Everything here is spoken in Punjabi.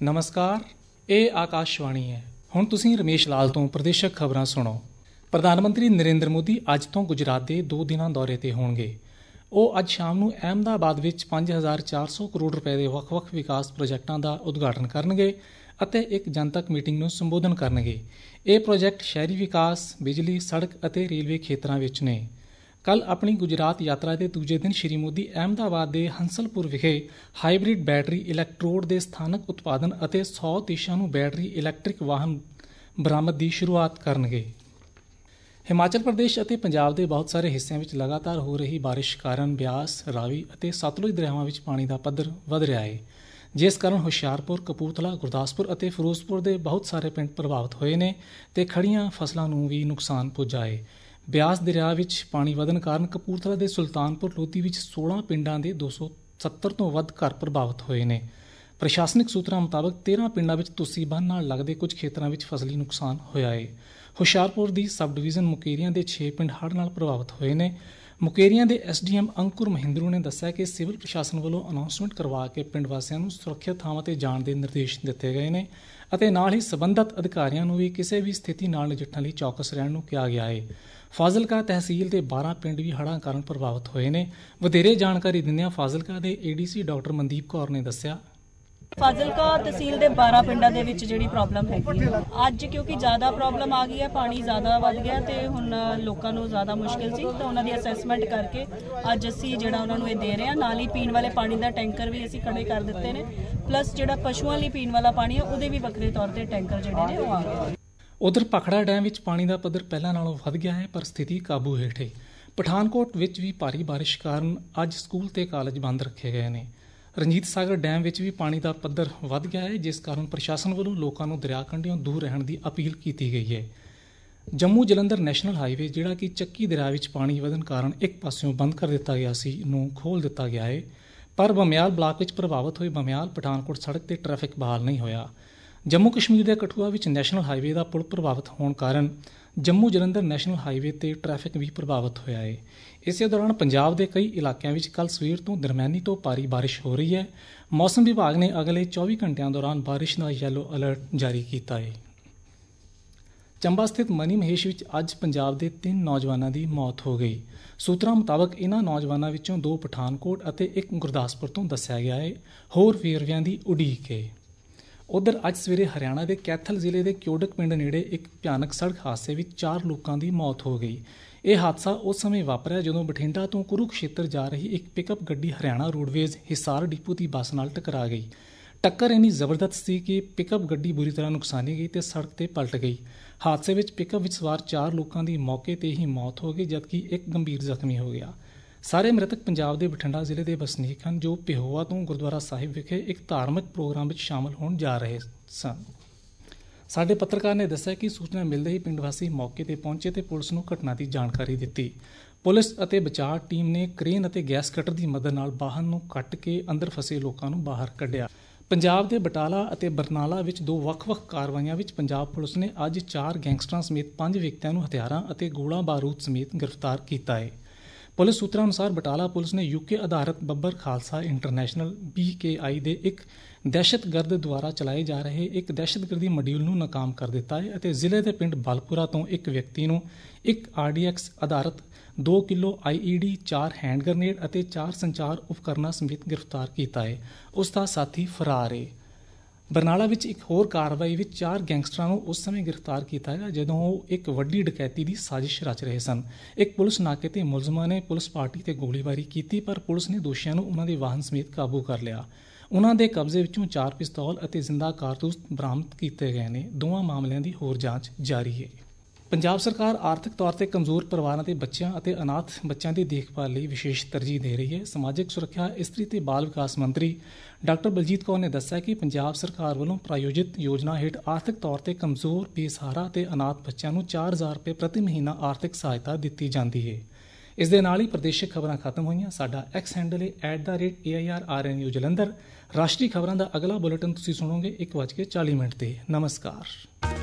नमस्कार, ये आकाशवाणी है। हुण तुसीं रमेश लाल तो प्रदेशक खबरां सुणो। प्रधानमंत्री नरेंद्र मोदी अज तो गुजरात के 2 दिनां दौरे ते होणगे। ਉਹ ਅੱਜ ਸ਼ਾਮ ਨੂੰ ਅਹਿਮਦਾਬਾਦ ਵਿੱਚ 5400 ਕਰੋੜ ਰੁਪਏ ਦੇ ਵੱਖ-ਵੱਖ ਵਿਕਾਸ ਪ੍ਰੋਜੈਕਟਾਂ ਦਾ ਉਦਘਾਟਨ ਕਰਨਗੇ ਅਤੇ ਇੱਕ ਜਨਤਕ ਮੀਟਿੰਗ ਨੂੰ ਸੰਬੋਧਨ ਕਰਨਗੇ। ਇਹ ਪ੍ਰੋਜੈਕਟ ਸ਼ਹਿਰੀ ਵਿਕਾਸ, ਬਿਜਲੀ, ਸੜਕ ਅਤੇ ਰੇਲਵੇ ਖੇਤਰਾਂ ਵਿੱਚ ਨੇ। ਕੱਲ੍ਹ ਆਪਣੀ ਗੁਜਰਾਤ ਯਾਤਰਾ ਦੇ ਦੂਜੇ ਦਿਨ ਸ਼੍ਰੀ ਮੋਦੀ ਅਹਿਮਦਾਬਾਦ ਦੇ ਹੰਸਲਪੁਰ ਵਿਖੇ ਹਾਈਬ੍ਰਿਡ ਬੈਟਰੀ ਇਲੈਕਟ੍ਰੋਡ ਦੇ ਸਥਾਨਕ ਉਤਪਾਦਨ ਅਤੇ 100 ਦੇਸ਼ਾਂ ਨੂੰ ਬੈਟਰੀ ਇਲੈਕਟ੍ਰਿਕ ਵਾਹਨ ਬਰਾਮਦ ਦੀ ਸ਼ੁਰੂਆਤ ਕਰਨਗੇ। ਹਿਮਾਚਲ ਪ੍ਰਦੇਸ਼ ਅਤੇ ਪੰਜਾਬ ਦੇ ਬਹੁਤ ਸਾਰੇ ਹਿੱਸਿਆਂ ਵਿੱਚ ਲਗਾਤਾਰ ਹੋ ਰਹੀ ਬਾਰਿਸ਼ ਕਾਰਨ ਬਿਆਸ, ਰਾਵੀ ਅਤੇ ਸਤਲੁਜ ਦਰਿਆਵਾਂ ਵਿੱਚ ਪਾਣੀ ਦਾ ਪੱਧਰ ਵਧ ਰਿਹਾ ਹੈ, ਜਿਸ ਕਾਰਨ ਹੁਸ਼ਿਆਰਪੁਰ, ਕਪੂਰਥਲਾ, ਗੁਰਦਾਸਪੁਰ ਅਤੇ ਫਿਰੋਜ਼ਪੁਰ ਦੇ ਬਹੁਤ ਸਾਰੇ ਪਿੰਡ ਪ੍ਰਭਾਵਿਤ ਹੋਏ ਨੇ ਤੇ ਖੜੀਆਂ ਫਸਲਾਂ ਨੂੰ ਵੀ ਨੁਕਸਾਨ ਪੁੱਜਾ ਹੈ। ਬਿਆਸ ਦਰਿਆ ਵਿੱਚ ਪਾਣੀ ਵਧਣ ਕਾਰਨ ਕਪੂਰਥਲਾ ਦੇ ਸੁਲਤਾਨਪੁਰ ਲੋਧੀ ਵਿੱਚ 16 ਪਿੰਡਾਂ ਦੇ 270 ਤੋਂ ਵੱਧ ਘਰ ਪ੍ਰਭਾਵਿਤ ਹੋਏ ਨੇ। ਪ੍ਰਸ਼ਾਸਨਿਕ ਸੂਤਰਾਂ ਮੁਤਾਬਕ 13 ਪਿੰਡਾਂ ਵਿੱਚ ਤੁਸੀਂ ਬੰਨ੍ਹ ਨਾਲ ਲੱਗਦੇ ਕੁਝ ਖੇਤਰਾਂ ਵਿੱਚ ਫਸਲੀ ਨੁਕਸਾਨ ਹੋਇਆ ਹੈ। ਹੁਸ਼ਿਆਰਪੁਰ ਦੀ ਸਬ ਡਿਵੀਜ਼ਨ ਮੁਕੇਰੀਆਂ ਦੇ 6 ਪਿੰਡ ਹੜ੍ਹ ਨਾਲ ਪ੍ਰਭਾਵਿਤ ਹੋਏ ਨੇ। ਮੁਕੇਰੀਆਂ ਦੇ ਐਸਡੀਐਮ ਅੰਕੁਰ ਮਹਿੰਦਰੂ ਨੇ ਦੱਸਿਆ ਕਿ ਸਿਵਲ ਪ੍ਰਸ਼ਾਸਨ ਵੱਲੋਂ ਅਨਾਉਂਸਮੈਂਟ ਕਰਵਾ ਕੇ ਪਿੰਡ ਵਾਸੀਆਂ ਨੂੰ ਸੁਰੱਖਿਅਤ ਥਾਵਾਂ ਤੇ ਜਾਣ ਦੇ ਨਿਰਦੇਸ਼ ਦਿੱਤੇ ਗਏ ਨੇ ਅਤੇ ਨਾਲ ਹੀ ਸਬੰਧਤ ਅਧਿਕਾਰੀਆਂ ਨੂੰ ਵੀ ਕਿਸੇ ਵੀ ਸਥਿਤੀ ਨਾਲ ਨਜਿੱਠਣ ਲਈ ਚੌਕਸ ਰਹਿਣ ਨੂੰ ਕਿਹਾ ਗਿਆ ਹੈ। ਫਾਜ਼ਿਲਕਾ ਤਹਿਸੀਲ ਦੇ 12 ਪਿੰਡ ਵੀ ਹੜ੍ਹਾਂ ਕਾਰਨ ਪ੍ਰਭਾਵਿਤ ਹੋਏ ਨੇ। ਵਧੇਰੇ ਜਾਣਕਾਰੀ ਦਿੰਦਿਆਂ ਫਾਜ਼ਿਲਕਾ ਦੇ ਏਡੀਸੀ ਡਾਕਟਰ ਮਨਦੀਪ ਕੌਰ ਨੇ ਦੱਸਿਆ, ਫਾਜ਼ਿਲਕਾ ਤਹਿਸੀਲ ਦੇ 12 ਪਿੰਡਾਂ ਦੇ ਵਿੱਚ ਜਿਹੜੀ ਪ੍ਰੋਬਲਮ ਹੈਗੀ ਅੱਜ, ਕਿਉਂਕਿ ਜ਼ਿਆਦਾ ਪ੍ਰੋਬਲਮ ਆ ਗਈ ਹੈ, ਪਾਣੀ ਜ਼ਿਆਦਾ ਵੱਧ ਗਿਆ ਤੇ ਹੁਣ ਲੋਕਾਂ ਨੂੰ ਜ਼ਿਆਦਾ ਮੁਸ਼ਕਿਲ ਸੀ ਤਾਂ ਉਹਨਾਂ ਦੀ ਅਸੈਸਮੈਂਟ ਕਰਕੇ ਅੱਜ ਅਸੀਂ ਜਿਹੜਾ ਉਹਨਾਂ ਨੂੰ ਇਹ ਦੇ ਰਹੇ ਹਾਂ। ਨਾਲ ਹੀ ਪੀਣ ਵਾਲੇ ਪਾਣੀ ਦਾ ਟੈਂਕਰ ਵੀ ਅਸੀਂ ਖੜੇ ਕਰ ਦਿੱਤੇ ਨੇ, ਪਲੱਸ ਜਿਹੜਾ ਪਸ਼ੂਆਂ ਲਈ ਪੀਣ ਵਾਲਾ ਪਾਣੀ ਹੈ ਉਹਦੇ ਵੀ ਵੱਖਰੇ ਤੌਰ ਤੇ ਟੈਂਕਰ ਜਿਹੜੇ ਨੇ ਉਹ ਆ ਗਏ। ਉਧਰ ਭਾਖੜਾ ਡੈਮ ਵਿੱਚ ਪਾਣੀ ਦਾ ਪੱਧਰ ਪਹਿਲਾਂ ਨਾਲੋਂ ਵੱਧ ਗਿਆ ਹੈ, ਪਰ ਸਥਿਤੀ ਕਾਬੂ ਹੇਠ ਹੈ। ਪਠਾਨਕੋਟ ਵਿੱਚ ਵੀ ਭਾਰੀ ਬਾਰਿਸ਼ ਕਾਰਨ ਅੱਜ ਸਕੂਲ ਤੇ ਕਾਲਜ ਬੰਦ ਰੱਖੇ ਗਏ ਨੇ। ਰਣਜੀਤ ਸਾਗਰ ਡੈਮ ਵਿੱਚ ਵੀ ਪਾਣੀ ਦਾ ਪੱਧਰ ਵੱਧ ਗਿਆ ਹੈ, ਜਿਸ ਕਾਰਨ ਪ੍ਰਸ਼ਾਸਨ ਵੱਲੋਂ ਲੋਕਾਂ ਨੂੰ ਦਰਿਆ ਕੰਢਿਓਂ ਦੂਰ ਰਹਿਣ ਦੀ ਅਪੀਲ ਕੀਤੀ ਗਈ ਹੈ। ਜੰਮੂ ਜਲੰਧਰ ਨੈਸ਼ਨਲ ਹਾਈਵੇ, ਜਿਹੜਾ ਕਿ ਚੱਕੀ ਦਰਿਆ ਵਿੱਚ ਪਾਣੀ ਵਧਣ ਕਾਰਨ ਇੱਕ ਪਾਸਿਓਂ ਬੰਦ ਕਰ ਦਿੱਤਾ ਗਿਆ ਸੀ, ਨੂੰ ਖੋਲ੍ਹ ਦਿੱਤਾ ਗਿਆ ਹੈ, ਪਰ ਬਮਿਆਲ ਬਲਾਕ ਵਿੱਚ ਪ੍ਰਭਾਵਿਤ ਹੋਏ ਬਮਿਆਲ ਪਠਾਨਕੋਟ ਸੜਕ ਤੇ ਟ੍ਰੈਫਿਕ ਬਹਾਲ ਨਹੀਂ ਹੋਇਆ। ਜੰਮੂ ਕਸ਼ਮੀਰ ਦੇ ਕਠੂਆ ਵਿੱਚ ਨੈਸ਼ਨਲ ਹਾਈਵੇ ਦਾ ਪੁਲ ਪ੍ਰਭਾਵਿਤ ਹੋਣ ਕਾਰਨ ਜੰਮੂ ਜਲੰਧਰ ਨੈਸ਼ਨਲ ਹਾਈਵੇ ਤੇ ਟ੍ਰੈਫਿਕ ਵੀ ਪ੍ਰਭਾਵਿਤ ਹੋਇਆ ਹੈ। ਇਸੇ ਦੌਰਾਨ ਪੰਜਾਬ ਦੇ ਕਈ ਇਲਾਕਿਆਂ ਵਿੱਚ ਕੱਲ੍ਹ ਸਵੇਰ ਤੋਂ ਦਰਮਿਆਨੀ ਤੋਂ ਭਾਰੀ ਬਾਰਿਸ਼ ਹੋ ਰਹੀ ਹੈ। ਮੌਸਮ ਵਿਭਾਗ ਨੇ ਅਗਲੇ 24 ਘੰਟਿਆਂ ਦੌਰਾਨ ਬਾਰਿਸ਼ ਦਾ ਯੈਲੋ ਅਲਰਟ ਜਾਰੀ ਕੀਤਾ ਹੈ। ਚੰਬਾ ਸਥਿਤ ਮਨੀ ਮਹੇਸ਼ ਵਿੱਚ ਅੱਜ ਪੰਜਾਬ ਦੇ 3 ਨੌਜਵਾਨਾਂ ਦੀ ਮੌਤ ਹੋ ਗਈ। ਸੂਤਰਾਂ ਮੁਤਾਬਕ ਇਹਨਾਂ ਨੌਜਵਾਨਾਂ ਵਿੱਚੋਂ 2 ਪਠਾਨਕੋਟ ਅਤੇ 1 ਗੁਰਦਾਸਪੁਰ ਤੋਂ ਦੱਸਿਆ ਗਿਆ ਹੈ। ਹੋਰ ਵੇਰਵਿਆਂ ਦੀ ਉਡੀਕ ਹੈ। ਉਧਰ ਅੱਜ ਸਵੇਰੇ ਹਰਿਆਣਾ ਦੇ ਕੈਥਲ ਜ਼ਿਲ੍ਹੇ ਦੇ ਕਿਓਡਕ ਪਿੰਡ ਨੇੜੇ ਇੱਕ ਭਿਆਨਕ ਸੜਕ ਹਾਦਸੇ ਵਿੱਚ 4 ਲੋਕਾਂ ਦੀ ਮੌਤ ਹੋ ਗਈ। ਇਹ ਹਾਦਸਾ ਉਸ ਸਮੇਂ ਵਾਪਰਿਆ ਜਦੋਂ ਬਠਿੰਡਾ ਤੋਂ ਕੁਰੂਕਸ਼ੇਤਰ ਜਾ ਰਹੀ ਇੱਕ ਪਿਕਅਪ ਗੱਡੀ ਹਰਿਆਣਾ ਰੋਡਵੇਜ਼ ਹਿਸਾਰ ਡਿਪੂ ਦੀ ਬੱਸ ਨਾਲ ਟਕਰਾ ਗਈ। ਟੱਕਰ ਇੰਨੀ ਜ਼ਬਰਦਸਤ ਸੀ ਕਿ ਪਿਕਅਪ ਗੱਡੀ ਬੁਰੀ ਤਰ੍ਹਾਂ ਨੁਕਸਾਨੀ ਗਈ ਤੇ ਸੜਕ ਤੇ ਪਲਟ ਗਈ। ਹਾਦਸੇ ਵਿੱਚ ਪਿਕਅਪ ਵਿੱਚ ਸਵਾਰ 4 ਲੋਕਾਂ ਦੀ ਮੌਕੇ ਤੇ ਹੀ ਮੌਤ ਹੋ ਗਈ, ਜਦਕਿ ਇੱਕ ਗੰਭੀਰ ਜ਼ਖਮੀ ਹੋ ਗਿਆ। ਸਾਰੇ ਮ੍ਰਿਤਕ ਪੰਜਾਬ ਦੇ ਬਠਿੰਡਾ ਜ਼ਿਲ੍ਹੇ ਦੇ ਵਸਨੀਕ ਹਨ, ਜੋ ਪਿਹੋਵਾ ਤੋਂ ਗੁਰਦੁਆਰਾ ਸਾਹਿਬ ਵਿਖੇ ਇੱਕ ਧਾਰਮਿਕ ਪ੍ਰੋਗਰਾਮ ਵਿੱਚ ਸ਼ਾਮਲ ਹੋਣ ਜਾ ਰਹੇ ਸਨ। ਸਾਡੇ ਪੱਤਰਕਾਰ ਨੇ ਦੱਸਿਆ ਕਿ ਸੂਚਨਾ ਮਿਲਦੇ ਹੀ ਪਿੰਡ ਵਾਸੀ ਮੌਕੇ ਤੇ ਪਹੁੰਚੇ ਤੇ ਪੁਲਿਸ ਨੂੰ ਘਟਨਾ ਦੀ ਜਾਣਕਾਰੀ ਦਿੱਤੀ। ਪੁਲਿਸ ਅਤੇ ਬਚਾਅ ਟੀਮ ਨੇ ਕ੍ਰੇਨ ਅਤੇ ਗੈਸ ਕਟਰ ਦੀ ਮਦਦ ਨਾਲ ਵਾਹਨ ਨੂੰ ਕੱਟ ਕੇ ਅੰਦਰ ਫਸੇ ਲੋਕਾਂ ਨੂੰ ਬਾਹਰ ਕੱਢਿਆ। ਪੰਜਾਬ ਦੇ ਬਟਾਲਾ ਅਤੇ ਬਰਨਾਲਾ ਵਿੱਚ 2 ਵੱਖ-ਵੱਖ ਕਾਰਵਾਈਆਂ ਵਿੱਚ ਪੰਜਾਬ ਪੁਲਿਸ ਨੇ ਅੱਜ 4 ਗੈਂਗਸਟਰਾਂ ਸਮੇਤ 5 ਵਿਅਕਤੀਆਂ ਨੂੰ ਹਥਿਆਰਾਂ ਅਤੇ ਗੋਲਾ ਬਾਰੂਦ ਸਮੇਤ ਗ੍ਰਿਫਤਾਰ ਕੀਤਾ ਹੈ। ਪੁਲਿਸ ਸੂਤਰਾਂ ਅਨੁਸਾਰ ਬਟਾਲਾ ਪੁਲਿਸ ਨੇ ਯੂਕੇ ਆਧਾਰਿਤ ਬੱਬਰ ਖਾਲਸਾ ਇੰਟਰਨੈਸ਼ਨਲ BKI ਦੇ ਇੱਕ ਦਹਿਸ਼ਤਗਰਦ ਦੁਆਰਾ ਚਲਾਏ ਜਾ ਰਹੇ ਇੱਕ ਦਹਿਸ਼ਤਗਰਦੀ ਮੋਡਿਊਲ ਨੂੰ ਨਾਕਾਮ ਕਰ ਦਿੱਤਾ ਹੈ ਅਤੇ ਜ਼ਿਲ੍ਹੇ ਦੇ ਪਿੰਡ ਬਲਪੁਰਾ ਤੋਂ ਇੱਕ ਵਿਅਕਤੀ ਨੂੰ ਇੱਕ RDX ਆਧਾਰਿਤ 2 ਕਿਲੋ IED, 4 ਹੈਂਡ ਗ੍ਰਨੇਡ ਅਤੇ 4 ਸੰਚਾਰ ਉਪਕਰਨਾਂ ਸਮੇਤ ਗ੍ਰਿਫਤਾਰ ਕੀਤਾ ਹੈ। ਉਸ ਦਾ ਸਾਥੀ ਫਰਾਰ ਹੈ। ਬਰਨਾਲਾ ਵਿੱਚ ਇੱਕ ਹੋਰ ਕਾਰਵਾਈ ਵਿੱਚ 4 ਗੈਂਗਸਟਰਾਂ ਨੂੰ ਉਸ ਸਮੇਂ ਗ੍ਰਿਫਤਾਰ ਕੀਤਾ ਗਿਆ ਜਦੋਂ ਉਹ ਇੱਕ ਵੱਡੀ ਡਕੈਤੀ ਦੀ ਸਾਜ਼ਿਸ਼ ਰਚ ਰਹੇ ਸਨ। ਇੱਕ ਪੁਲਿਸ ਨਾਕੇ ਤੇ ਮੁਲਜ਼ਮਾਂ ਨੇ ਪੁਲਿਸ ਪਾਰਟੀ ਤੇ ਗੋਲੀਬਾਰੀ ਕੀਤੀ, ਪਰ ਪੁਲਿਸ ਨੇ ਦੋਸ਼ੀਆਂ ਨੂੰ ਉਹਨਾਂ ਦੇ ਵਾਹਨ ਸਮੇਤ ਕਾਬੂ ਕਰ ਲਿਆ। ਉਹਨਾਂ ਦੇ ਕਬਜ਼ੇ ਵਿੱਚੋਂ 4 ਪਿਸਤੌਲ ਅਤੇ ਜ਼ਿੰਦਾ ਕਾਰਤੂਸ ਬਰਾਮਦ ਕੀਤੇ ਗਏ ਨੇ। ਦੋਵਾਂ ਮਾਮਲਿਆਂ ਦੀ ਹੋਰ ਜਾਂਚ ਜਾਰੀ ਹੈ। ਪੰਜਾਬ ਸਰਕਾਰ ਆਰਥਿਕ ਤੌਰ ਤੇ ਕਮਜ਼ੋਰ ਪਰਿਵਾਰਾਂ ਦੇ ਬੱਚਿਆਂ ਅਤੇ ਅਨਾਥ ਬੱਚਿਆਂ ਦੀ ਦੇਖਭਾਲ ਲਈ ਵਿਸ਼ੇਸ਼ ਤਰਜੀਹ ਦੇ ਰਹੀ ਹੈ। ਸਮਾਜਿਕ ਸੁਰੱਖਿਆ, ਇਸਤਰੀ ਤੇ ਬਾਲ ਵਿਕਾਸ ਮੰਤਰੀ ਡਾਕਟਰ ਬਲਜੀਤ ਕੌਰ ਨੇ ਦੱਸਿਆ ਕਿ ਪੰਜਾਬ ਸਰਕਾਰ ਵੱਲੋਂ ਪ੍ਰਾਯੋਜਿਤ ਯੋਜਨਾ ਹੇਠ ਆਰਥਿਕ ਤੌਰ ਤੇ ਕਮਜ਼ੋਰ, ਬੇਸਹਾਰਾ ਤੇ ਅਨਾਥ ਬੱਚਿਆਂ ਨੂੰ 4000 ਰੁਪਏ ਪ੍ਰਤੀ ਮਹੀਨਾ ਆਰਥਿਕ ਸਹਾਇਤਾ ਦਿੱਤੀ ਜਾਂਦੀ ਹੈ। ਇਸ ਦੇ ਨਾਲ ਹੀ ਪ੍ਰਦੇਸ਼ਿਕ ਖਬਰਾਂ ਖਤਮ ਹੋਈਆਂ। ਸਾਡਾ X ਹੈਂਡਲ ਹੈ @AIRRNU ਜਲੰਧਰ। ਰਾਸ਼ਟਰੀ ਖਬਰਾਂ ਦਾ ਅਗਲਾ ਬੁਲੇਟਿਨ ਤੁਸੀਂ ਸੁਣੋਗੇ 1:40 ਤੇ। ਨਮਸਕਾਰ।